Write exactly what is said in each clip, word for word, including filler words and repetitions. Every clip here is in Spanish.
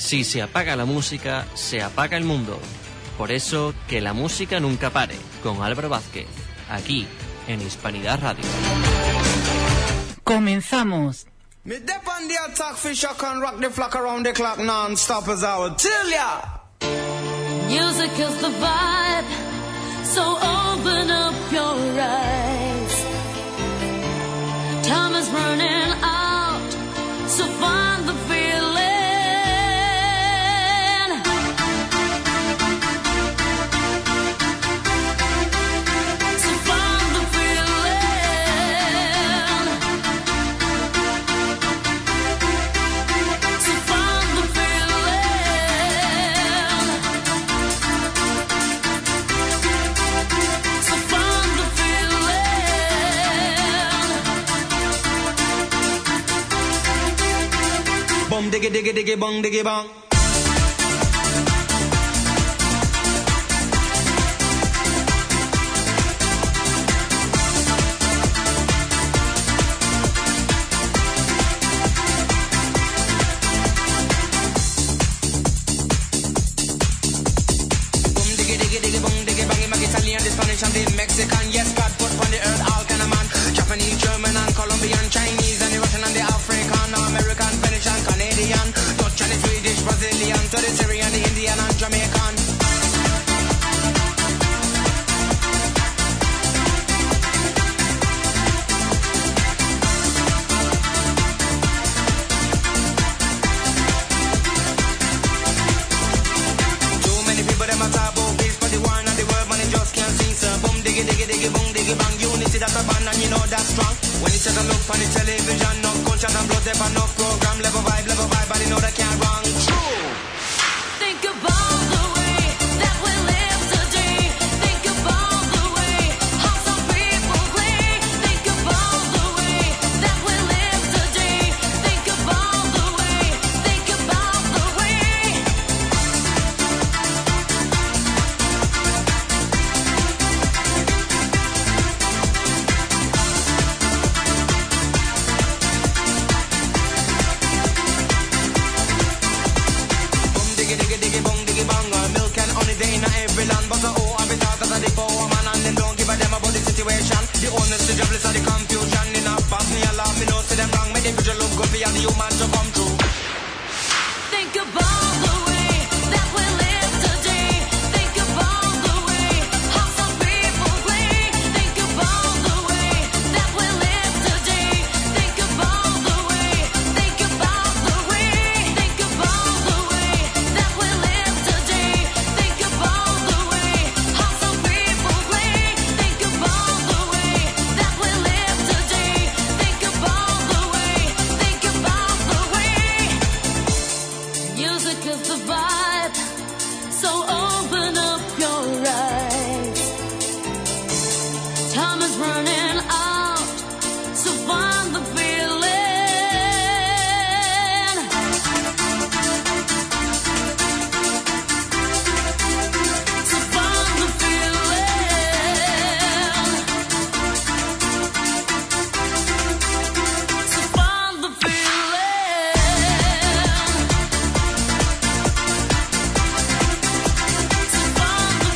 Si se apaga la música, se apaga el mundo. Por eso, que la música nunca pare, con Álvaro Vázquez, aquí, en Hispanidad Radio. ¡Comenzamos! Me dep on the attack, fish I can rock the flock around the clock non-stop as I would tell ya. Music is the vibe, so open up your eyes. Time is running out, so find the feeling. So find the feeling. So find the feeling. So find the feeling. Bum diggy diggy diggy bong diggy bong. And the Mexican, yes, God put on the earth all kind of man. Japanese, German, and Colombian, Chinese, and the Russian, and the African, American, Finnish, and Canadian, Dutch, and the Swedish, Brazilian, to the Syrian, the Indian, and Jamaican. Too many people, them are taboo, peace for the one and the world, man, they just can't sing, sir. Boom, diggy, diggy, diggy, boom, diggy, bang. Unity, that's a band, and you know that's strong. When you sit and look on the television, no culture and blood, there are no program, level vibe, level vibe, but you know that can't wrong. True. Think about the way that we live today. Think about the way how some people play. Think about the way that we live today. Think about the way. Think about the way. Boom, diggy, diggy, diggy, boom, diggy, bang. Uh, Milk and honey, they in every land. But the oh, I've been taught that the poor man, and them don't give a damn about the situation. The owners, the jobless, and the confusion. In a pass me alarm, me know see them wrong. Make the future look good for you, the human to come true. Think about the way that we live today. Think about the way how some people play. Think about the way that we live today. Think about the way. Think about the way. Think about the way that we live today. Think about the way how some people play. Think about the way that we live today. Think about the way. Think about the way. Music is the vibe, so open up your eyes. Time is running out, so find the feeling. So find the feeling. So find the feeling. So find the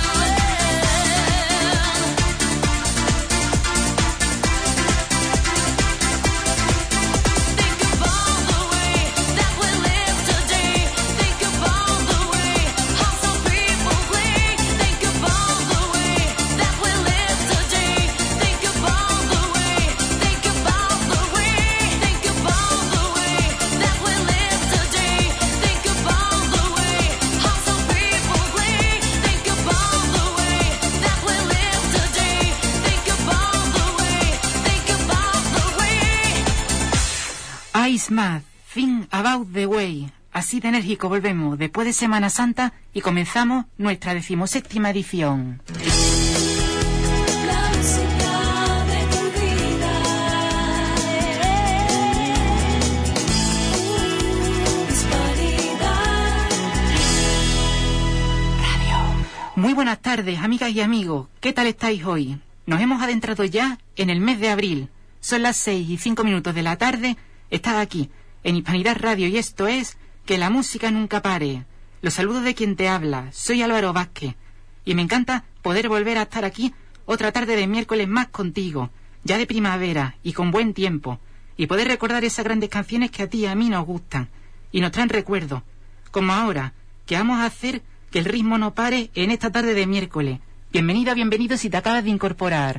feeling. Think about the way that we live today. Think about the way how some people play. Think about the way that we live today. Think about the way. Think about the way. Think about the way that we live today. Think about the way how some people play. Think about the way that we live today. Think about the way. Think about the way. Ice Math, Think About the Way. Así de enérgico volvemos después de Semana Santa y comenzamos nuestra decimoséptima edición. La música de tu vida. Hispanidad. Muy buenas tardes, amigas y amigos. ¿Qué tal estáis hoy? Nos hemos adentrado ya en el mes de abril. Son las seis y cinco minutos de la tarde. Estás aquí, en Hispanidad Radio, y esto es que la música nunca pare. Los saludos de quien te habla, soy Álvaro Vázquez, y me encanta poder volver a estar aquí otra tarde de miércoles más contigo, ya de primavera y con buen tiempo, y poder recordar esas grandes canciones que a ti y a mí nos gustan, y nos traen recuerdos, como ahora, que vamos a hacer que el ritmo no pare en esta tarde de miércoles. Bienvenida, bienvenido si te acabas de incorporar.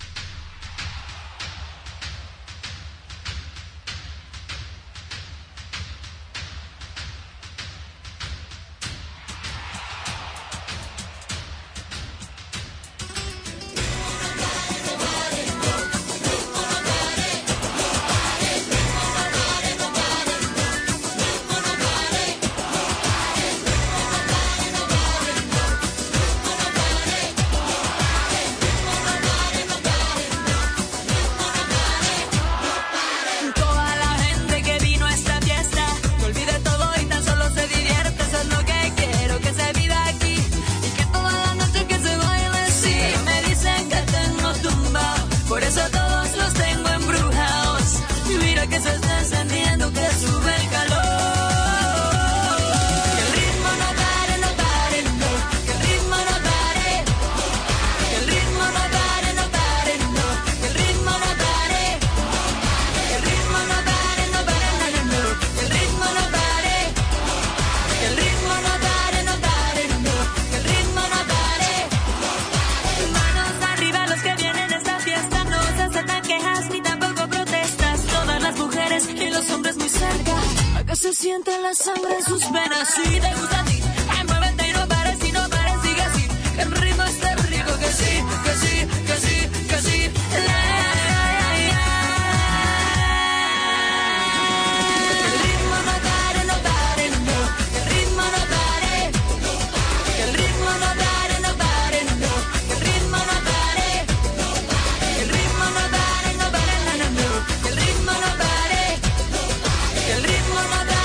Se siente la sangre en sus venas. Si te gusta a ti, ay, muévete y no pares, y no pares, sigue así. El ritmo está rico, que sí, que sí, que sí, que sí. La, la, la, la. El ritmo no pare, no pare, no. El ritmo no pare. El ritmo no pare, no pare, no. El ritmo no pare. El ritmo no pare, no pare, no, no, no. El ritmo no pare. El ritmo no pare.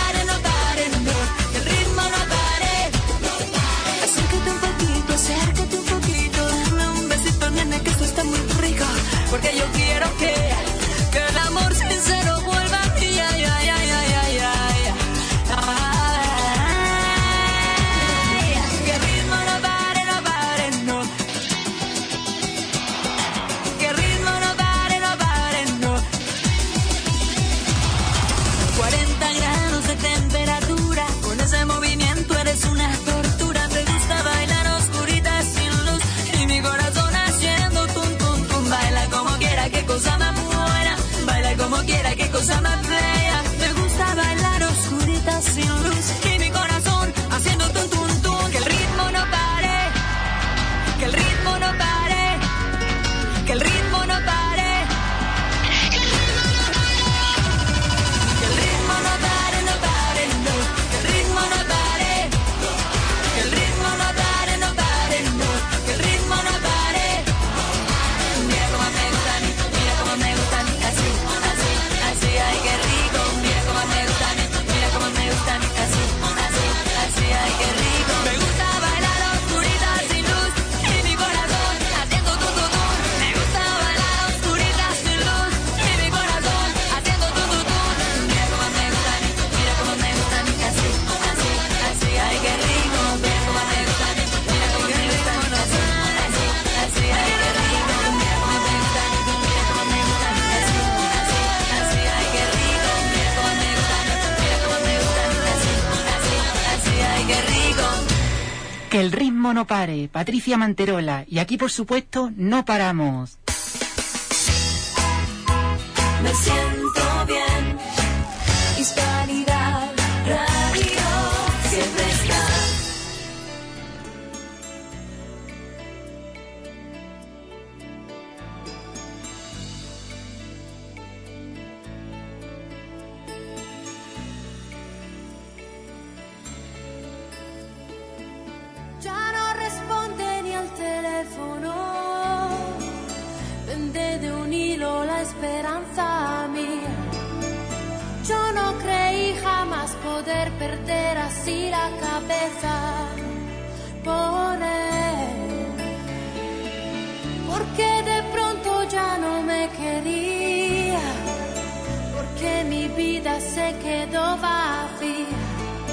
Porque yo quiero que, que el amor sincero vuelva a mí. Ay, ay, ay, ay, ay, ay, ay. Que el ritmo no pare, no pare, no. Que el ritmo no pare, no pare, no. cuarenta grados de temperatura, con ese movimiento eres una tortura. Te gusta bailar oscurita sin luz y mi corazón haciendo tum tum tum. Baila como quiera, qué cosa más buena. Baila como quiera, qué cosa más bella. Me gusta bailar oscurita sin luz y mi corazón haciendo tum tum tum. Que el ritmo no pare, que el ritmo no pare, que el ritmo no pare, que el ritmo no pare, que el ritmo no pare, no pare, no. Que el ritmo no pare, que el ritmo no pare, no pare, no. Que el ritmo no pare. Mira cómo me gusta a mí, mira cómo me gusta a mí, así, así, así, ay, qué rico. Mira cómo me gusta a mí, mira cómo me gusta a mí, así, así, así, ay, qué rico. Me gusta bailar oscurita sin luz y mi corazón haciendo tu tu tu. Me gusta bailar oscurita sin luz y mi corazón haciendo tu tu tu. Mira cómo me gusta a mí, mira cómo me gusta a mí, así, así, así, ay, qué rico. Mira cómo me gusta a mí, mira cómo me gusta a mí, así, así, así, ay, qué rico. Mira cómo me gusta a mí, mira cómo me gusta a mí, así, así, así, ay, qué rico. Mira cómo me gusta a mí, mira cómo me gusta a mí, así, así, así, ay, qué rico. Que el ritmo no pare, Patricia Manterola, y aquí por supuesto no paramos. Me siento bien. Hispanidad Radio siempre está. Ya no responde ni al teléfono, pende de un hilo la esperanza mía. Yo no creí jamás poder perder así la cabeza por él, porque de pronto ya no me quería, porque mi vida se quedó vacía.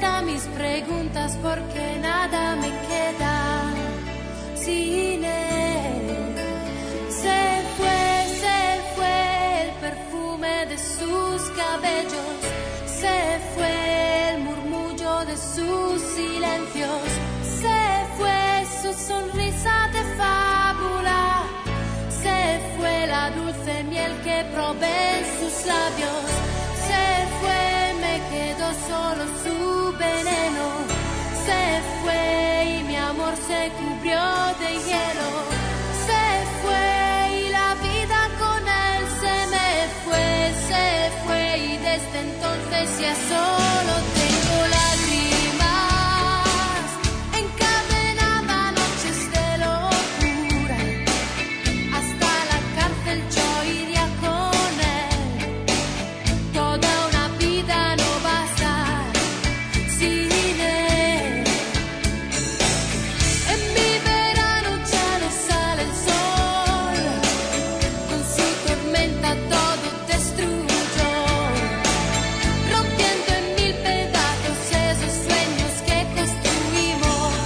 contesta mis preguntas porque nada me queda sin él. Se fue, se fue el perfume de sus cabellos, se fue el murmullo de sus silencios, se fue su sonrisa de fábula, se fue la dulce miel que probé en sus labios, se fue, me quedó solo su veneno, se fue y mi amor se cubrió de hielo, se fue y la vida con él se me fue, se fue y desde entonces ya solo tengo lágrimas, encadenada noches de locura, hasta la cárcel yo iría con él, toda una vida no basta sin él. En mi verano ya no sale el sol, con su tormenta todo destruyó, rompiendo en mil pedazos esos sueños que construimos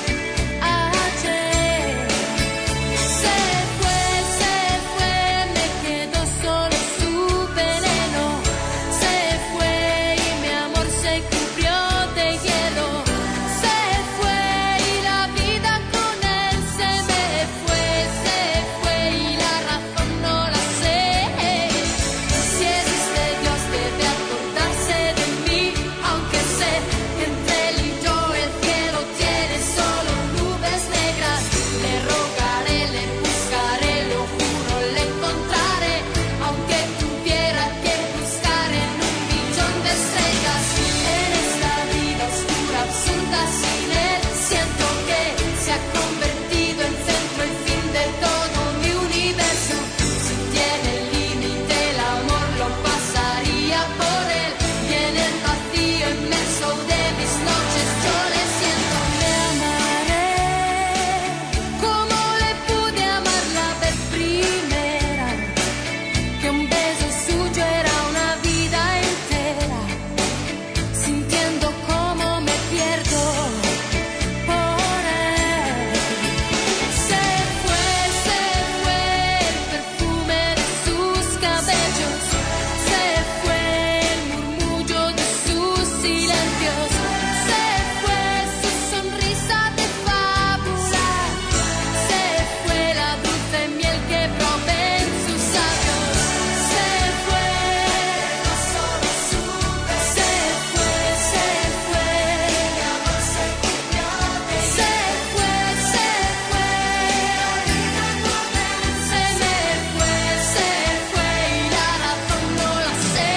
ayer. Se fue, se fue, me quedó solo su veneno, se fue y mi amor se cubrió de hielo, se fue y la vida con él se me fue, se fue y la razón no la sé. Si existe Dios debe acordarse de mí, aunque sé que entre él y yo el cielo tiene solo nubes negras. Le rogaré, le buscaré, lo juro, le encontraré, aunque tuviera que buscar en un millón de estrellas. En esta vida oscura, absurda sin él, siento que se ha convertido en centro y fin de todo mi universo. Si tiene límite el amor lo pasaría por él, y en el vacío inmenso de mis noches yo le siento. Le amaré como le pude amar la vez primera, que un beso suyo era una vida entera, sintiendo cómo me pierdo por él. Se fue, se fue el perfume de sus cabellos, se fue el murmullo de sus silencios, se fue su sonrisa de fábula, se fue la dulce miel que probé en sus labios, se fue, no solo supe, se fue, se fue, mi amor se cubrió de hielo, se fue, se fue, la vida con él se me fue, se fue y la razón no la sé.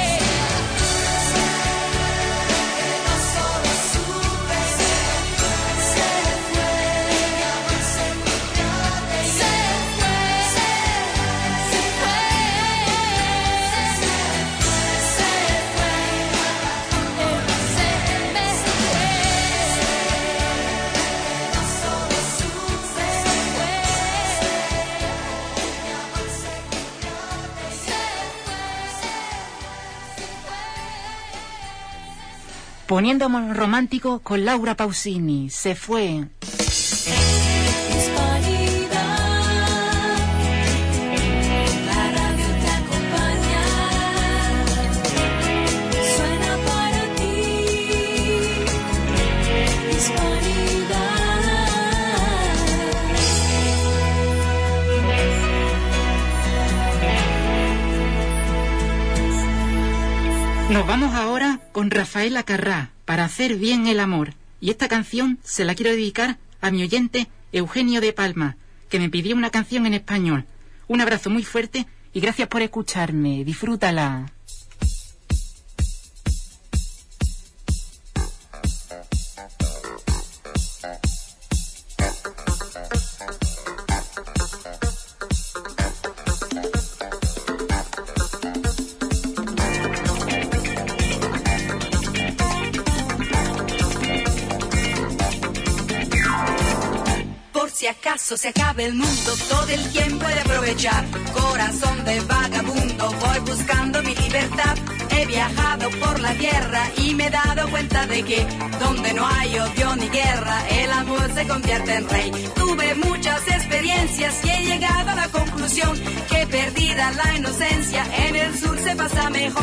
No solo supe, se fue, se fue, mi amor se cubrió de hielo, se fue, se fue, se fue, la razón no la sé. Me fue, no solo supe, se fue, mi amor se cubrió de hielo, se Poniéndonos romántico con Laura Pausini, Se fue. Hispanidad, la radio te acompaña, suena para ti. Hispanidad. Nos vamos ahora con Rafaela Carrá, Para hacer bien el amor. Y esta canción se la quiero dedicar a mi oyente Eugenio de Palma, que me pidió una canción en español. Un abrazo muy fuerte y gracias por escucharme. Disfrútala. Si acaso se acabe el mundo, todo el tiempo he de aprovechar. Corazón de vagabundo, voy buscando mi libertad. He viajado por la tierra y me he dado cuenta de que donde no hay odio ni guerra, el amor se convierte en rey. Tuve muchas experiencias y he llegado a la conclusión que perdida la inocencia, en el sur se pasa mejor.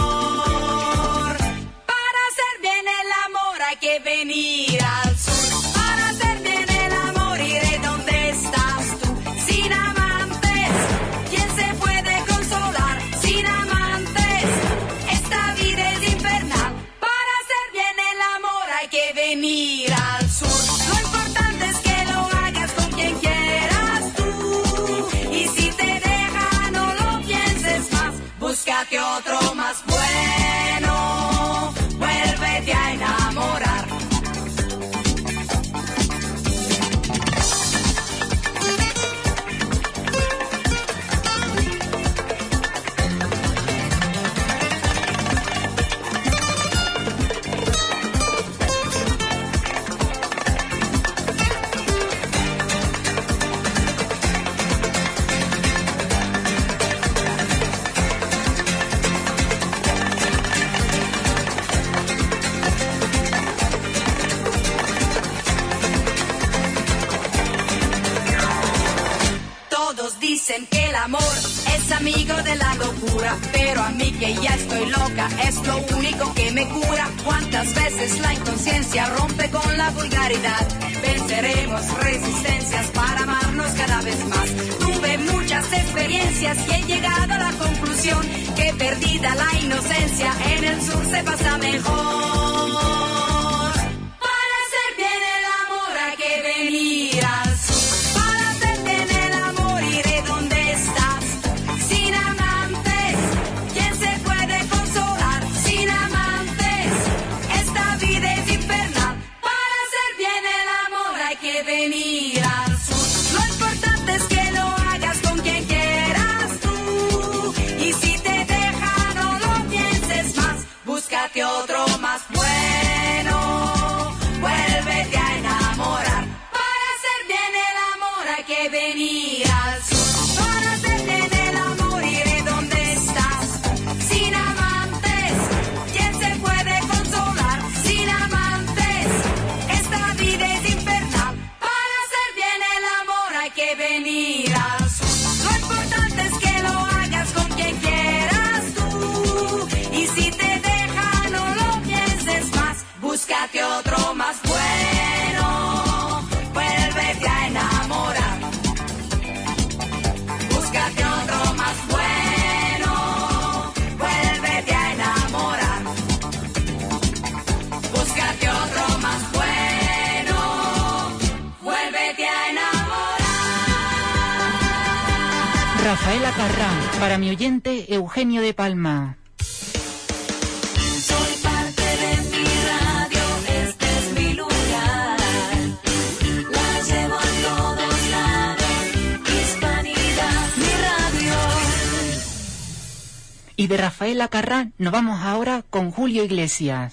Para hacer bien el amor hay que venir al sur. Para hacer bien el amor iré donde estás tú. Sin amantes, ¿quién se puede consolar? Sin amantes, esta vida es infernal. Para hacer bien el amor hay que venir al sur. Lo importante es que lo hagas con quien quieras tú. Y si te deja no lo pienses más, búscate otro más bueno, vuélvete a enamorar. Dicen que el amor es amigo de la locura, pero a mí que ya estoy loca es lo único que me cura. Cuántas veces la inconsciencia rompe con la vulgaridad. Venceremos resistencias para amarnos cada vez más. Tuve muchas experiencias y he llegado a la conclusión que perdida la inocencia, en el sur se pasa mejor. Para hacer bien el amor hay que venir al sur. Venir al sur. Lo importante es que lo hagas con quien quieras tú. Y si te deja no lo pienses más, búscate otro más bueno, vuélvete a enamorar. Para hacer bien el amor hay que venir al sur. Para hacer bien el amor iré donde estás. Sin amantes, ¿quién se puede consolar? Sin amantes, esta vida es infernal. Hay que venir al sur. Lo importante es que lo hagas con quien quieras tú. Y si te deja no lo pienses más, búscate otro más bueno, vuélvete a enamorar. Búscate otro más bueno, vuélvete a enamorar. Búscate otro más bueno, vuélvete a enamorar. Rafael Acarrá, para mi oyente Eugenio de Palma. Soy parte de mi radio, este es mi lugar. La llevo a todos lados, Hispanidad, mi radio. Y de Rafael Acarrá nos vamos ahora con Julio Iglesias.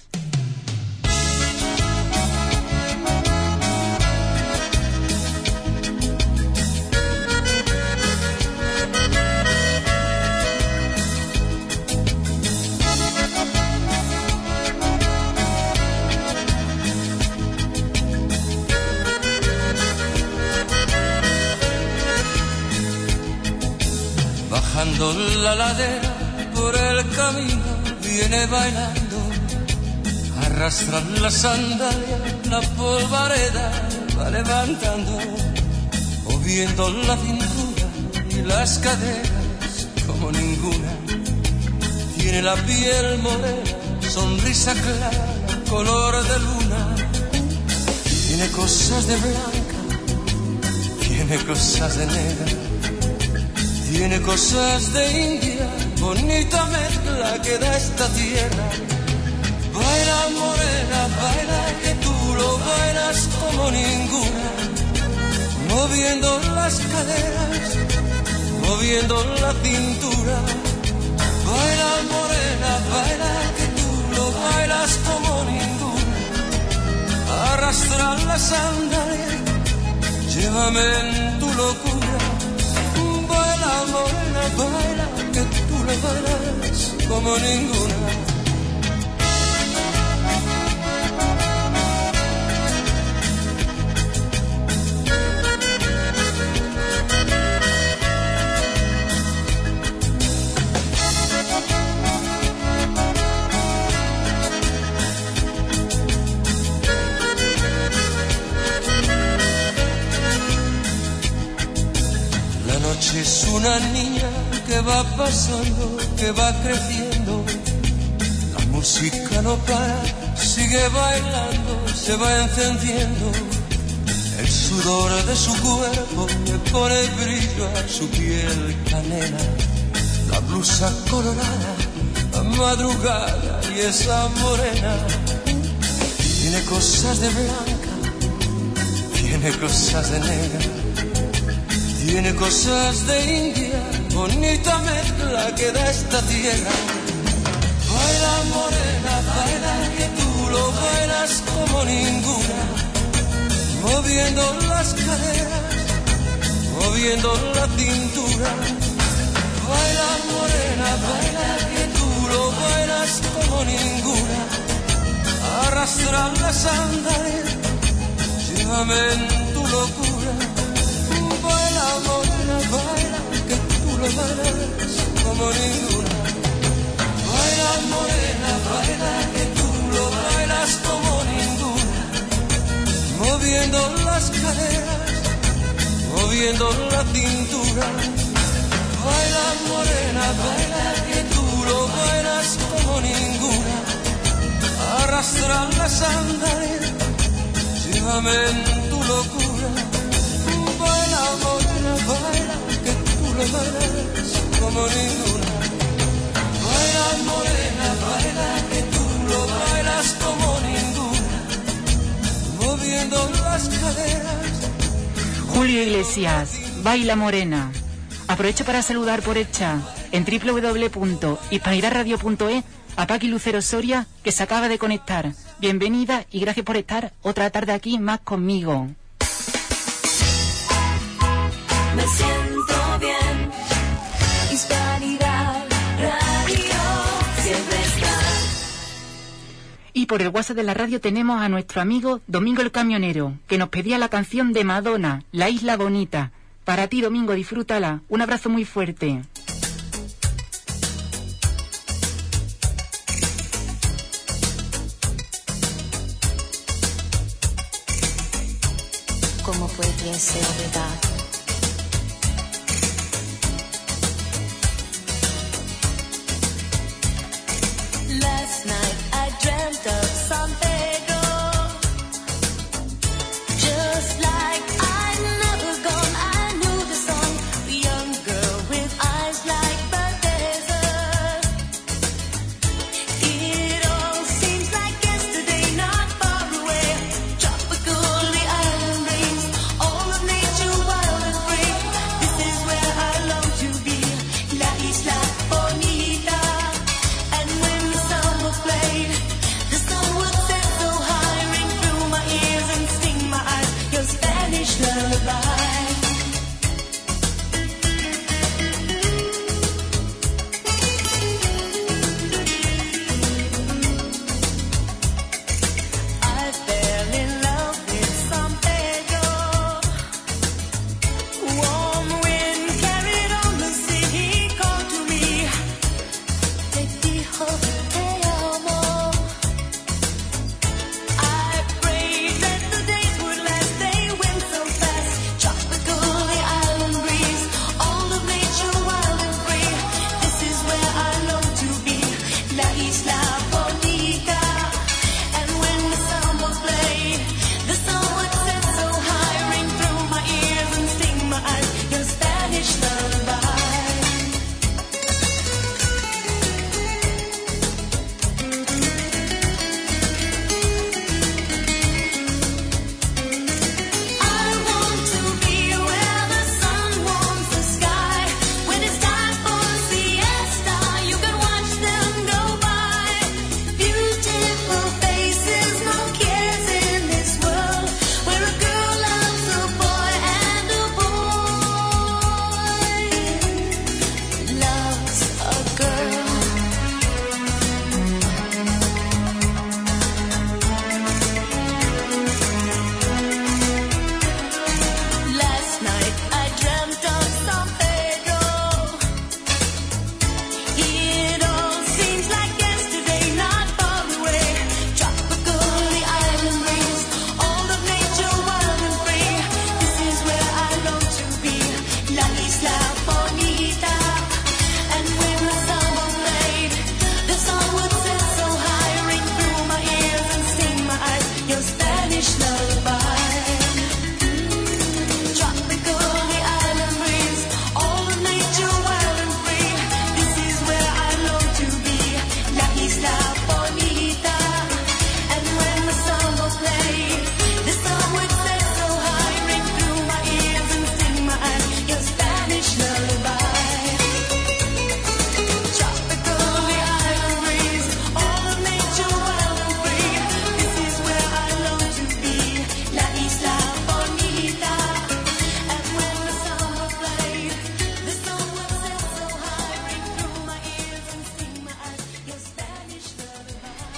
Bajando la ladera por el camino viene bailando, arrastra la sandalia, la polvareda va levantando, moviendo la cintura y las caderas como ninguna. Tiene la piel morena, sonrisa clara, color de luna. Tiene cosas de blanca, tiene cosas de negra. Tiene cosas de India, bonita mezcla que da esta tierra. Baila morena, baila que tú lo bailas como ninguna. Moviendo las caderas, moviendo la cintura. Baila morena, baila que tú lo bailas como ninguna. Arrastra la sandalia, llévame en tu locura. Baila morena, baila que tú lo bailas como ninguna. una niña que va pasando, que va creciendo. La música no para, sigue bailando, se va encendiendo. El sudor de su cuerpo le pone brillo a su piel canela. La blusa colorada, la madrugada y esa morena. Tiene cosas de blanca, tiene cosas de negra, tiene cosas de India, bonita mezcla que da esta tierra. Baila morena, baila que tú lo bailas como ninguna, moviendo las caderas, moviendo la cintura. Baila morena, baila que tú lo bailas como ninguna, arrastra las sandalias, llévame en tu locura. Baila morena, baila que tú lo bailas como ninguna. Baila morena, baila que tú lo bailas como ninguna, moviendo las caderas, moviendo la cintura. Baila morena, baila que tú lo bailas como ninguna, arrastra las sandalias, llévame en tu locura. Baila morena, baila que tú lo bailas como ninguna. Baila morena, baila que tú lo bailas como ninguna, moviendo las caderas. Julio Iglesias, Baila Morena. Aprovecho para saludar por el chat en doble u doble u doble u punto hispanidad radio punto es a Paqui Lucero Soria, que se acaba de conectar. Bienvenida y gracias por estar otra tarde aquí más conmigo. Me siento bien. Hispanidad Radio siempre está. Y por el WhatsApp de la radio tenemos a nuestro amigo Domingo el Camionero, que nos pedía la canción de Madonna, La Isla Bonita. Para ti, Domingo, disfrútala. Un abrazo muy fuerte. ¿Cómo pudiese olvidar? Last night I dreamt of San Pedro, just like I'd never gone. I knew the song, the young girl with eyes like the desert. It all seems like yesterday, not far away. Tropical, the island breeze, all of nature wild and free. This is where I long to be, La Isla Bonita. And when the samba played, the sun would set so high, ring through my ears and sting my eyes, your Spanish lullaby. I fell in love with San Pedro. Warm wind carried on the sea, he called to me. Te dijo te amo. I prayed that the days would last, they went so fast. Tropical, the island breeze, all of nature wild and free. This is where I long to be, La Isla Bonita. And when the samba played, the sun would set so high, ring through my ears and sting my eyes, your Spanish lullaby.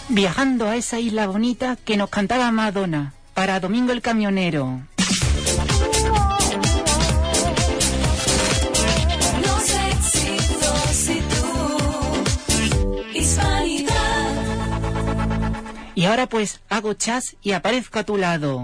Viajando a esa isla bonita que nos cantaba Madonna, para Domingo el Camionero. Los éxitos y tú, Hispanidad. Y ahora pues hago chas y aparezco a tu lado.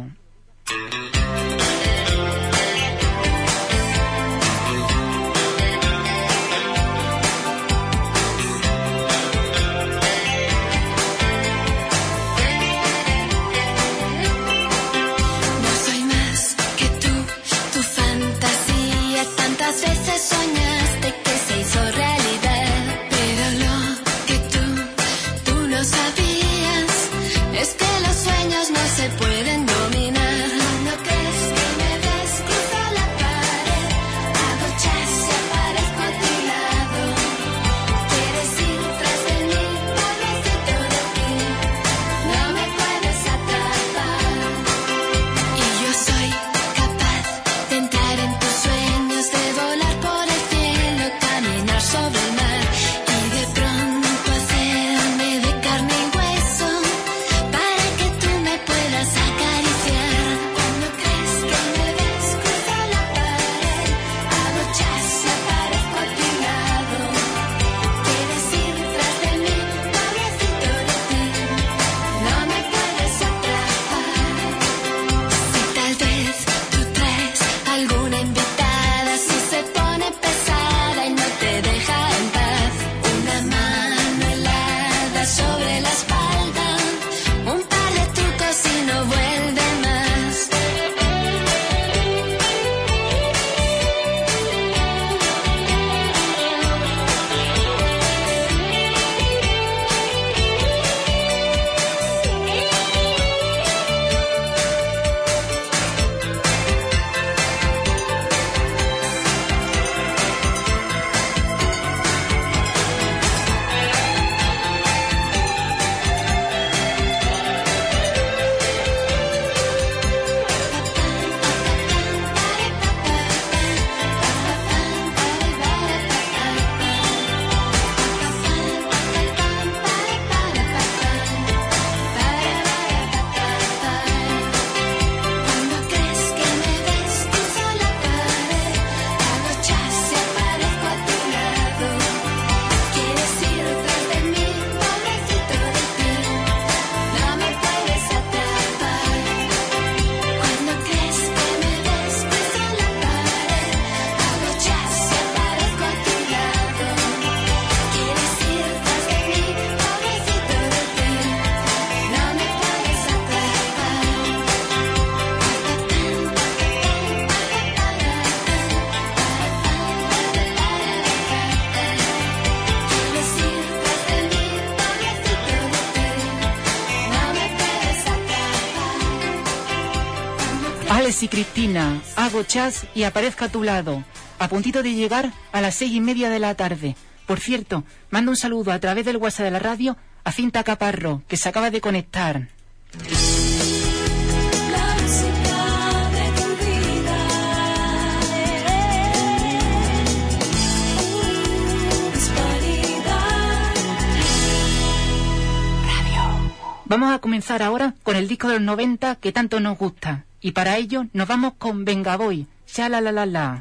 Tantas veces soñaste que se hizo realidad, pero lo que tú, tú no sabías es que los sueños no se pueden dominar. ¿No crees que me ves cruzo la pared? Hago chas y aparezco a tu lado. Quieres ir tras de mí, pobrecito de ti, no me puedes atrapar. Y yo soy capaz de entrar en tus sueños, de volar por el cielo, caminar sobre el mar y de pronto hacerme de carne y hueso para que tú me puedas acariciar. Cuando crees que me ves cruzo la pared, hago chas y aparezco a tu lado. Quieres ir tras de mí, pobrecito de ti, no me puedes atrapar. Si tal vez tú traes alguna invitada, si se pone pesada y no te deja en paz, una mano helada sobre la espalda, un par de trucos y no vuelve más. Cuando crees que me ves cruzo la pared, hago chas y aparezco a tu lado. Quieres ir tras de mí, pobrecito de ti, no me puedes atrapar. Cuando crees que me ves cruzo la pared, hago chas y aparezco a tu lado. Quieres ir tras de mí, pobrecito de ti, no me puedes Alex y Cristina, hago chas y aparezco a tu lado, a puntito de llegar a las seis y media de la tarde. Por cierto, mando un saludo a través del WhatsApp de la radio a Cinta Caparro, que se acaba de conectar. La música de tu vida, Hispanidad. Vamos a comenzar ahora con el disco de los noventa que tanto nos gusta. Y para ello nos vamos con Venga Voy, Sha la la la la.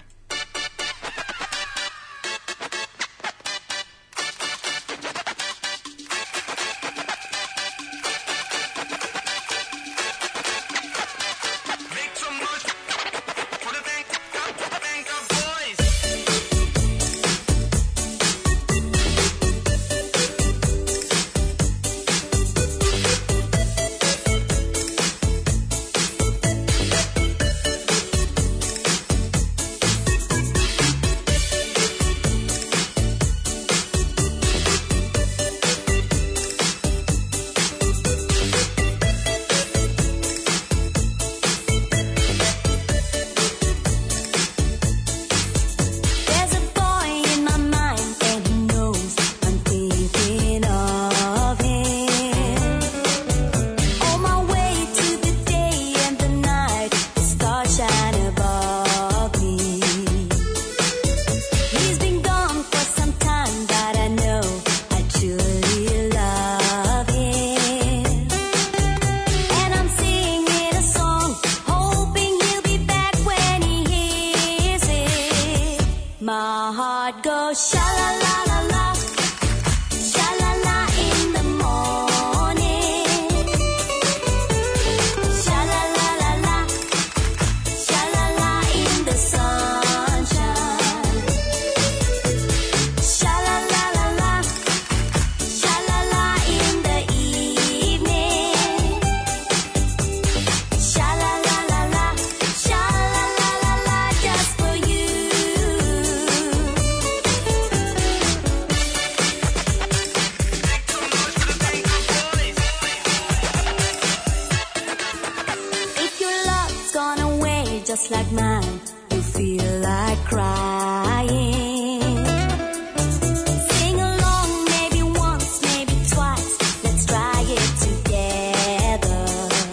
just like mine, you feel like crying. Sing along, maybe once, maybe twice. Let's try it together.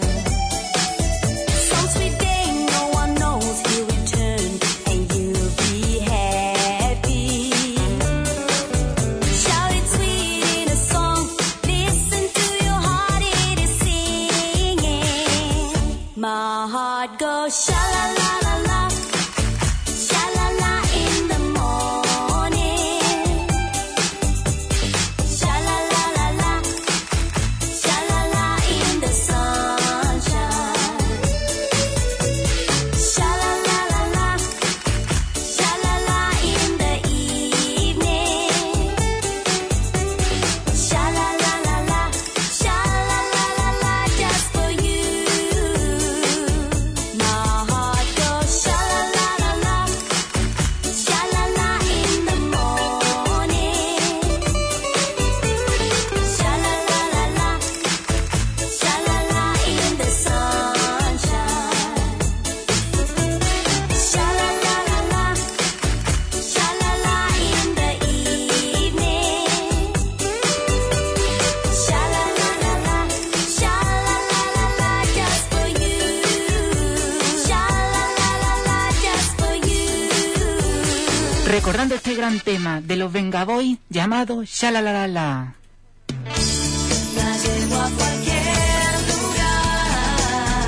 Some sweet day, no one knows he'll return, and you'll be happy. Shout it sweet in a song. Listen to your heart, it is singing. My heart goes sha la la la la, sha la la in the morning, sha la la la la, sha la la in the sunshine, sha la la la la, sha la la in the evening, sha la la la la, sha la la la la, just for you. My heart goes sha la la la la, sha la la in the morning, sha la la la la, sha la la in the sunshine, sha la la la la, sha la la in the evening, sha la la la la, sha la la la la, just for you, sha la la la la, just for you. Recordando este gran tema de los Venga Boys llamado Sha la la la la. La llevo a cualquier lugar.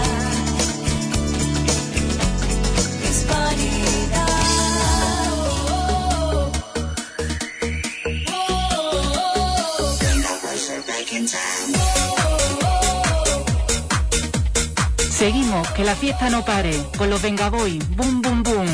Hispanidad. Seguimos, que la fiesta no pare, con los Venga Boys. Boom, boom, boom.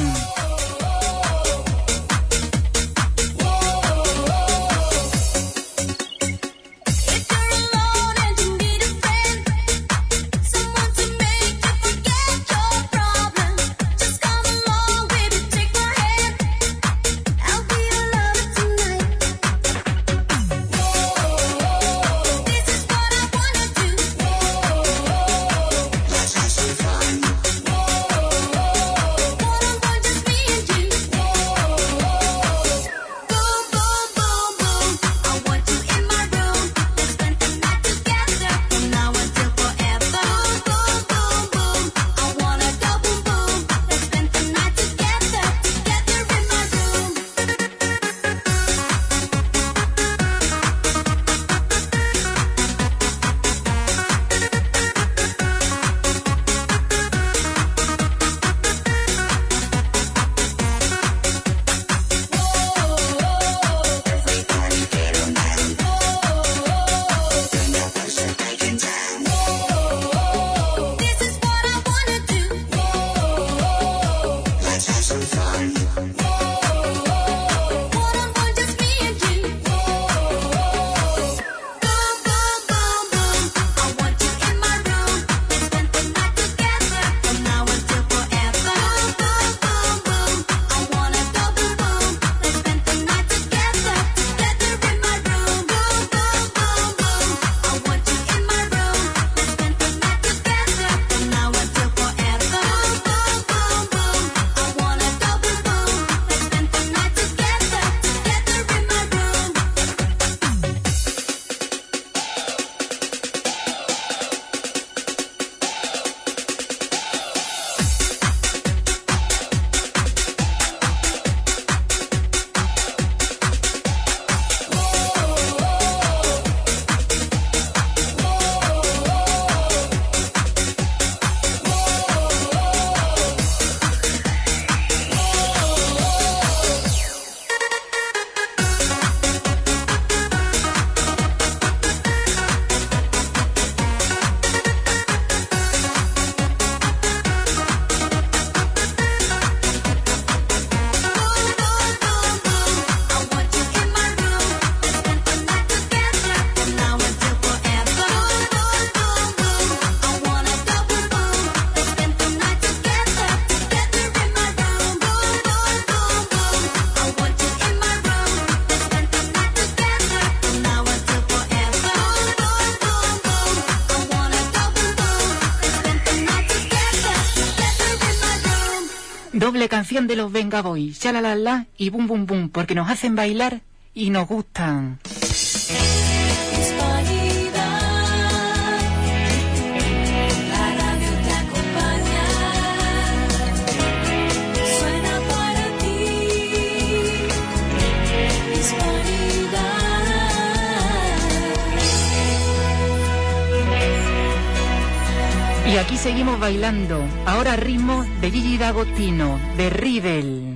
If you're alone and you need a friend, someone to make you forget your problems, just come along, baby, take my hand. I'll be your lover tonight. This is what I wanna do. Let's have some fun. What I'm going to Doble canción de los Venga Boys, Shalalala y Bum Bum Bum, porque nos hacen bailar y nos gustan. Y aquí seguimos bailando, ahora ritmo de Gigi D'Agostino, de Riddle.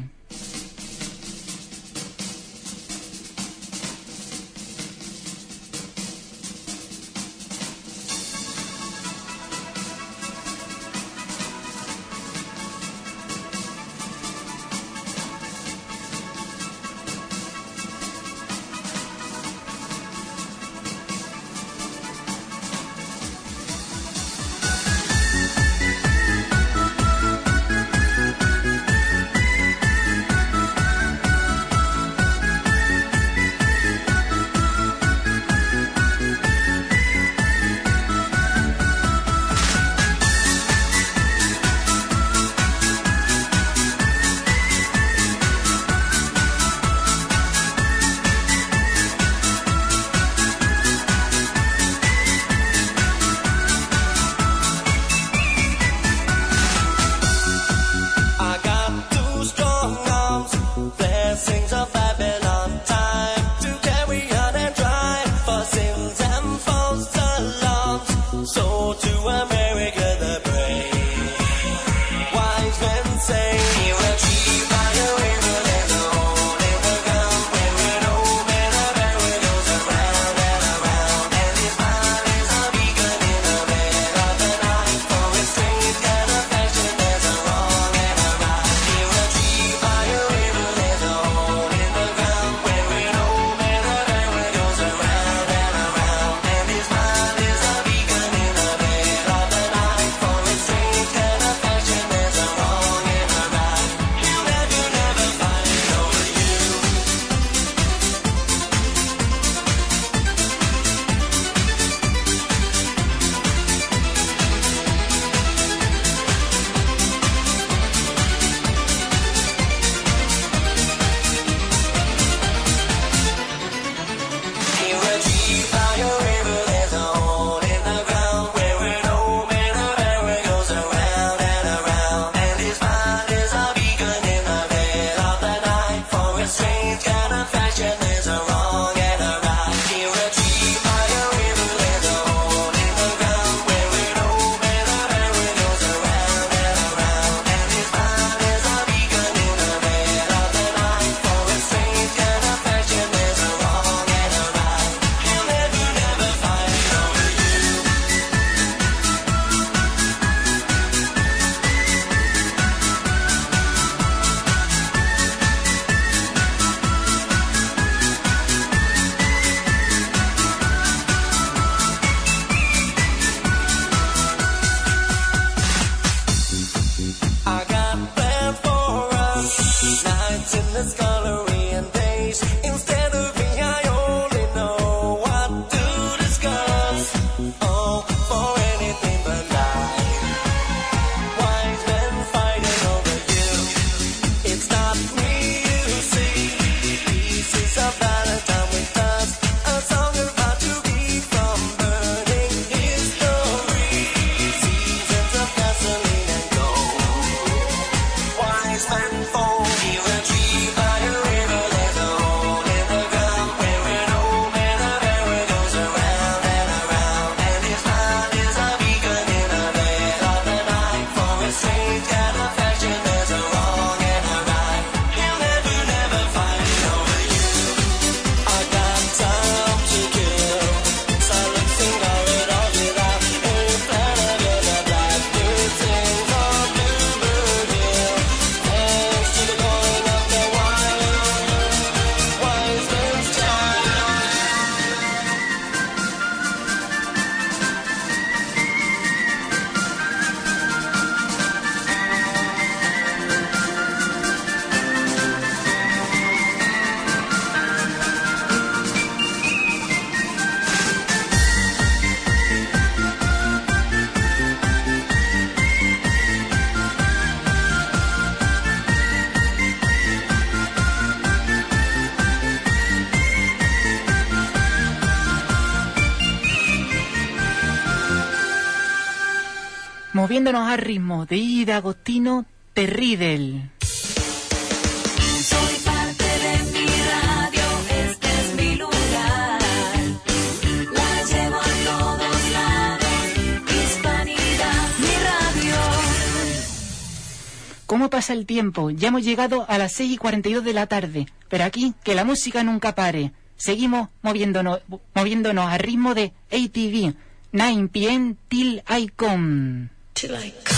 moviéndonos al ritmo de I de Agostino de Riddle. Soy parte de mi radio, este es mi lugar. La llevo a todos lados, Hispanidad, mi radio. ¿Cómo pasa el tiempo? Ya hemos llegado a las seis y cuarenta y dos de la tarde, pero aquí, que la música nunca pare. Seguimos moviéndonos, moviéndonos al ritmo de A T V, nueve p m till I come. Till I come.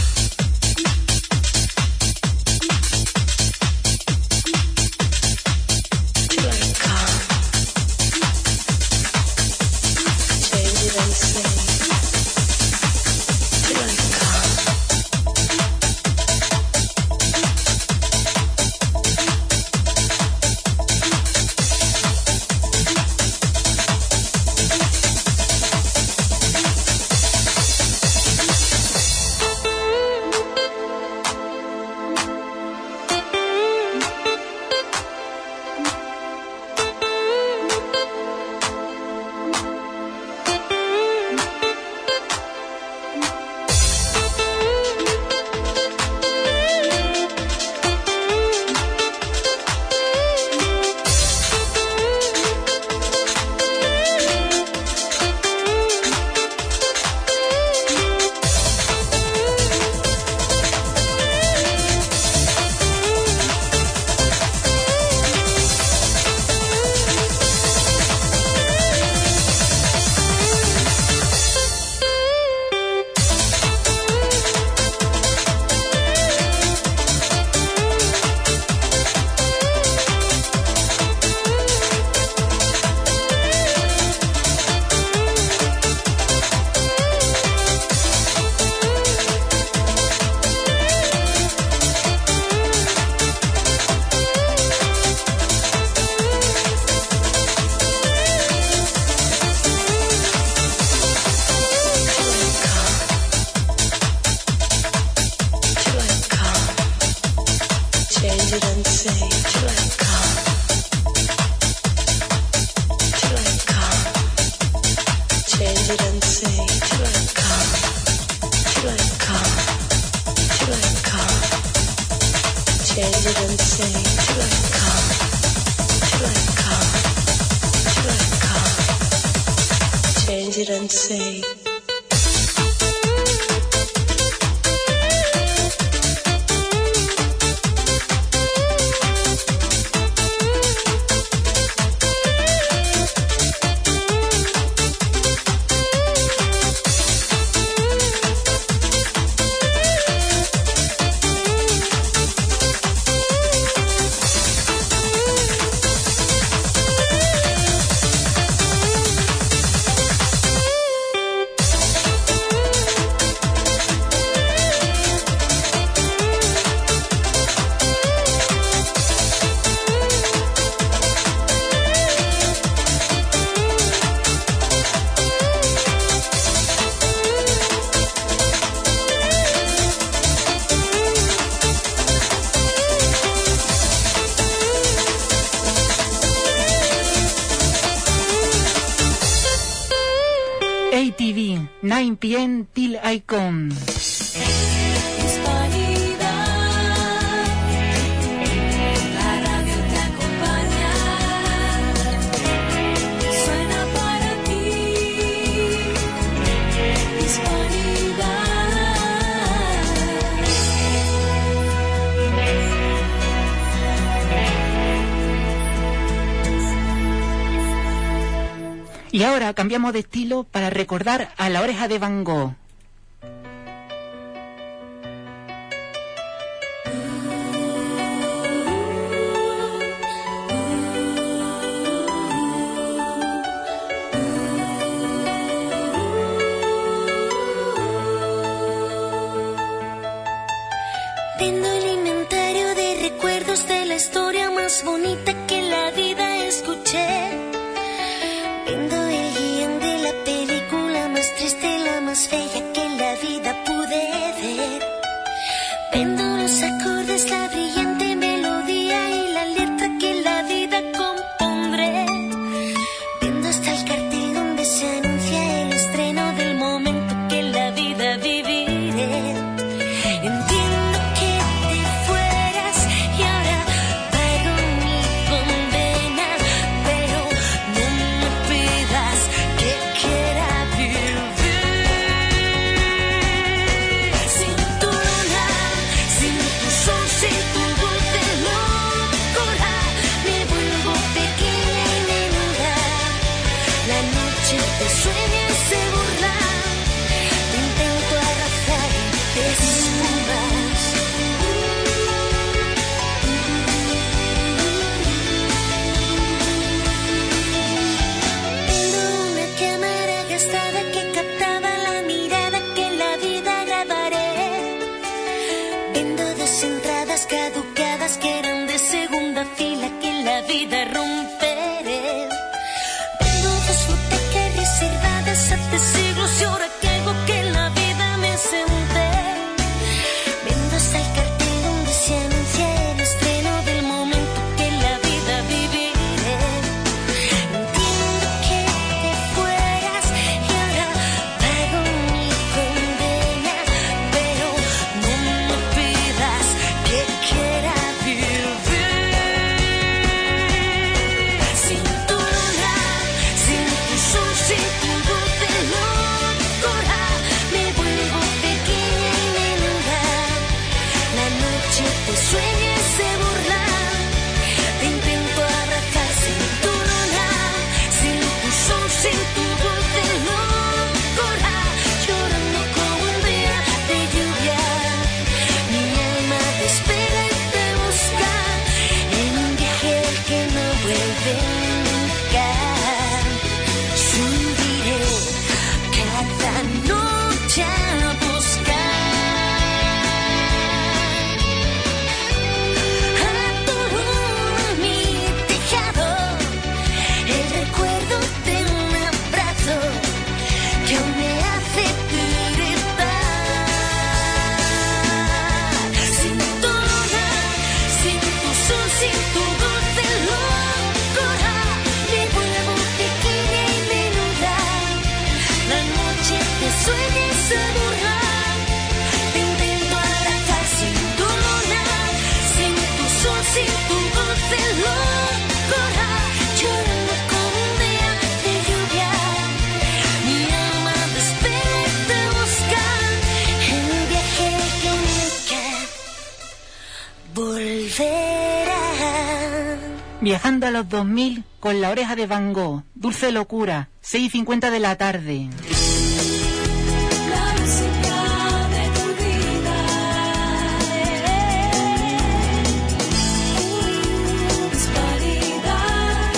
A T V, nueve p m till I come. Y ahora cambiamos de estilo para recordar a La Oreja de Van Gogh. Vendo el inventario de recuerdos de la historia más bonita que en la vida escuché. Vendo el guión de la película más triste, la más bella que en la vida pude ver. Vendo los acordes, la brillante melodía y la letra que en la vida compondré. Vendo hasta el cartel donde se anuncia el estreno del momento que en la vida viviré. las que eran de segunda fila que en la vida romperé. Tengo discotecas reservadas hace siglos y ahora caigo que en la vida me senté. Viendo hasta el cartel donde se anuncia el estreno del momento que en la vida viviré. Entiendo que te fueras y ahora pago mi condena, pero no me pidas que quiera vivir sin tu luna, sin tu sol, sin tu voz de locura. Me vuelvo pequeña y menuda. La noche te sueña y se burla. Te intento abrazar sin tu luna, sin tu sol, sin tu voz de locura. Llorando como un día de lluvia. Mi alma te espera y te busca en un viaje al que no vuelve nunca. Subiré cada noche a buscar a tu luna en mi tejado, el recuerdo de un abrazo que aún me hace gritar. Sin tu luna, sin tu sol, sin tu voz de locura, me vuelvo pequeña y menuda. La noche te sueña y se burla. Te intento abrazar sin tu luna, sin tu sol, sin tu voz de locura. Llorando como un día de lluvia. Mi alma te espera y te busca en un viaje que nunca volverá. Viajando a los dos mil con La Oreja de Van Gogh, Dulce Locura, seis y cincuenta de la tarde. La música de tu vida. Disparidad.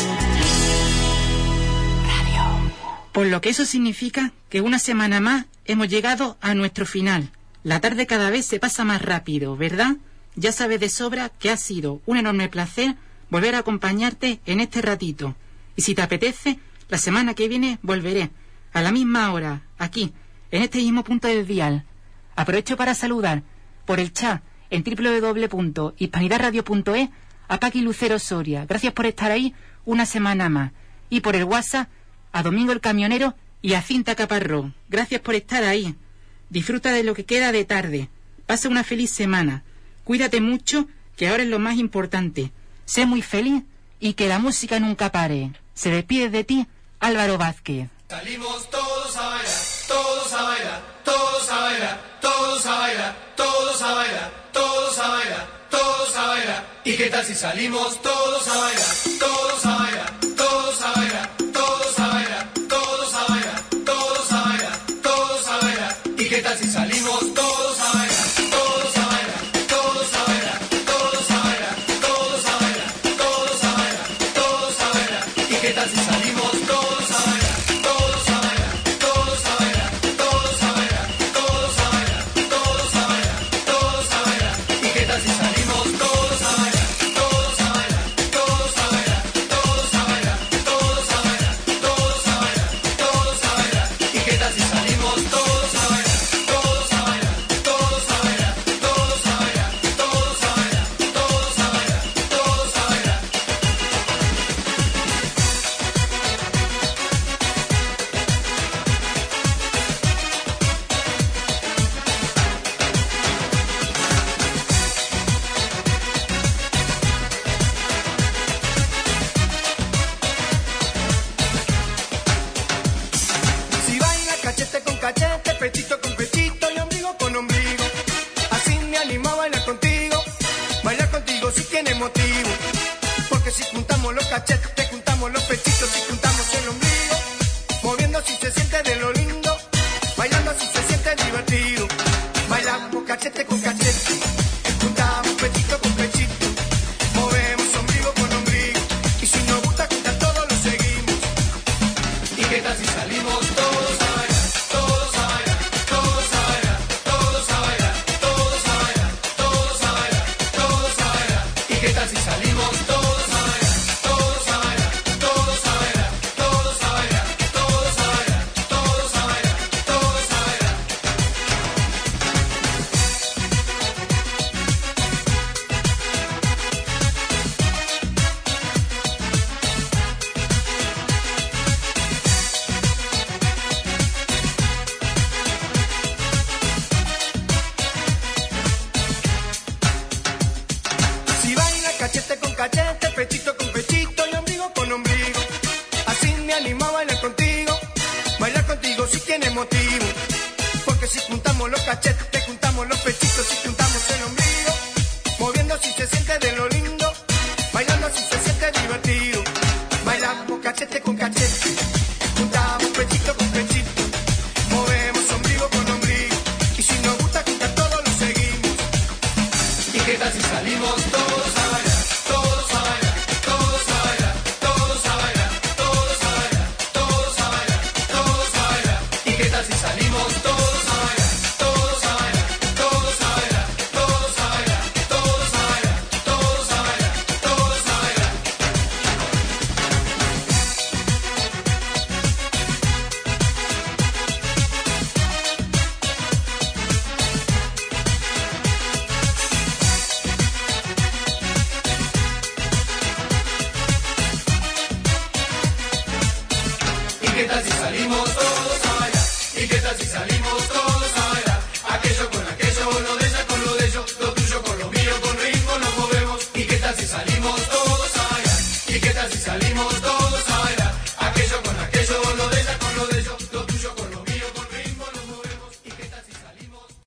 Por lo que eso significa que una semana más hemos llegado a nuestro final. La tarde cada vez se pasa más rápido, ¿verdad? Ya sabes de sobra que ha sido un enorme placer volver a acompañarte en este ratito. Y si te apetece, la semana que viene volveré, a la misma hora, aquí, en este mismo punto del dial. Aprovecho para saludar por el chat en doble u doble u doble u punto hispanidad radio punto es a Paqui Lucero Soria. Gracias por estar ahí una semana más. Y por el WhatsApp a Domingo el Camionero y a Cinta Caparrós. Gracias por estar ahí. Disfruta de lo que queda de tarde. Pasa una feliz semana. Cuídate mucho, que ahora es lo más importante. Sé muy feliz y que la música nunca pare. Se despide de ti, Álvaro Vázquez. Salimos todos a bailar, todos a bailar, todos a bailar, todos a bailar, todos a bailar, todos a bailar, todos a bailar. ¿Y qué tal si salimos todos a bailar, todos a bailar, todos a bailar, todos a bailar, todos a bailar, todos a bailar, todos a bailar? ¿Y qué tal si salimos todos a bailar, todos a bailar, todos a bailar, todos a bailar, todos a bailar, todos a bailar, todos a bailar? ¿Y qué tal si salimos todos a bailar, todos a bailar, todos a bailar, todos a bailar, todos a bailar, todos a bailar, todos a bailar? ¿Y qué tal si salimos todos a bailar, todos a bailar, todos a bailar, todos a bailar, todos a bailar, todos a bailar, todos a bailar? ¿Y qué tal si salimos todos a bailar, todos a bailar, todos a bailar, todos a bailar, todos a bailar, todos a bailar, todos a bailar? Si baila cachete con cachete, pechito con pechito y ombligo con ombligo, así me animo a bailar contigo. Bailar contigo si tiene motivo, porque si juntamos los cachetes, juntamos los pechitos y juntamos el ombligo, moviendo así se siente de lo lindo, bailando así se siente divertido. Bailamos cachete con cachete, juntamos pechito con pechito, movemos ombligo con ombligo, y si nos gusta juntar todo lo seguimos. ¿Y qué tal si salimos todos a bailar, todos a bailar, todos a bailar, todos a bailar, todos a bailar, todos a bailar, todos a bailar? motivo. Porque si juntamos los cachetes, juntamos los pechitos y juntamos el ombligo, moviendo si se siente de lo lindo, bailando si se siente divertido. Bailamos cachete con cachete, juntamos pechito con pechito, movemos ombligo con ombligo, y si nos gusta juntar todo lo seguimos. ¿Y qué tal si salimos todos a bailar? Todos a bailar, todos a bailar, todos a bailar, todos a bailar, todos a bailar, todos a bailar. ¿Y qué tal si salimos todos a bailar? Todos a bailar, todos a bailar, todos a bailar, todos a bailar, todos a bailar, todos a bailar. ¿Y qué tal si salimos todos a bailar? ¿Y qué tal si salimos todos